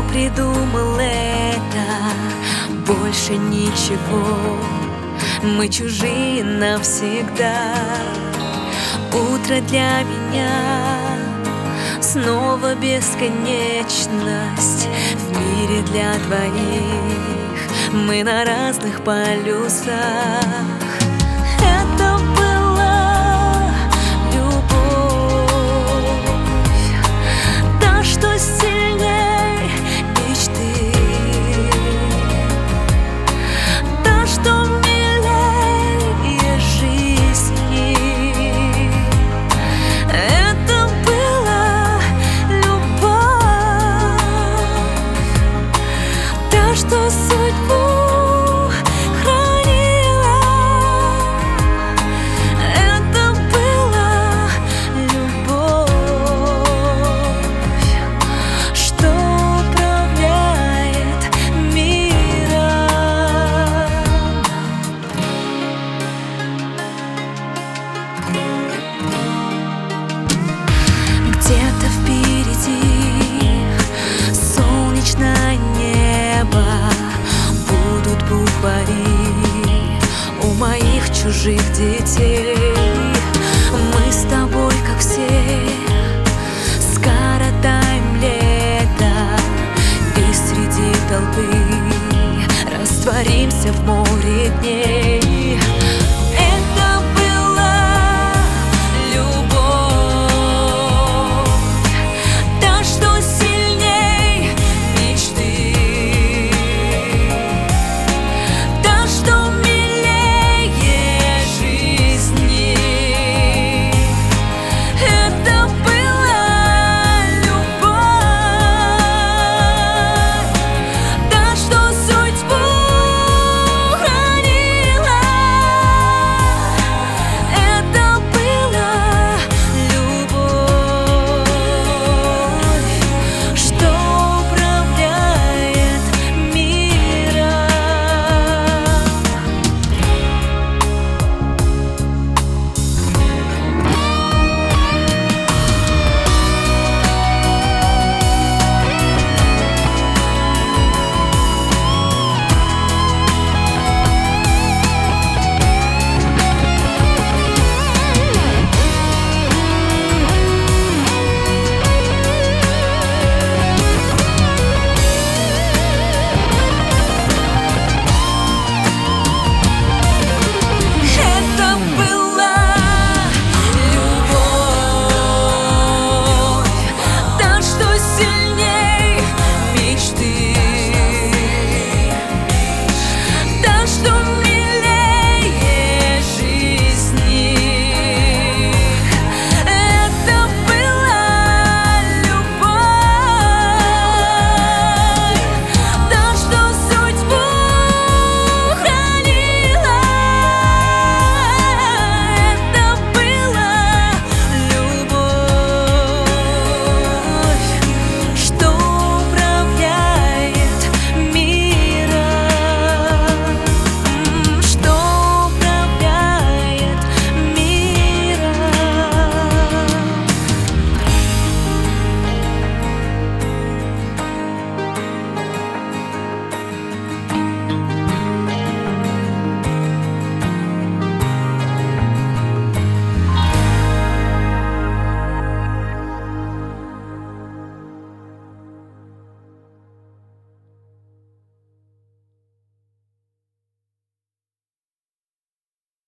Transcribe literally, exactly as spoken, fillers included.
Кто придумал это? Больше ничего. Мы чужие навсегда. Утро для меня снова бесконечность. В мире для двоих мы на разных полюсах. Это была любовь, та, что сильней мечты, та, что милее жизни. Это была любовь, та, что судьбу где-то впереди солнечное небо. Будут буквари у моих чужих детей.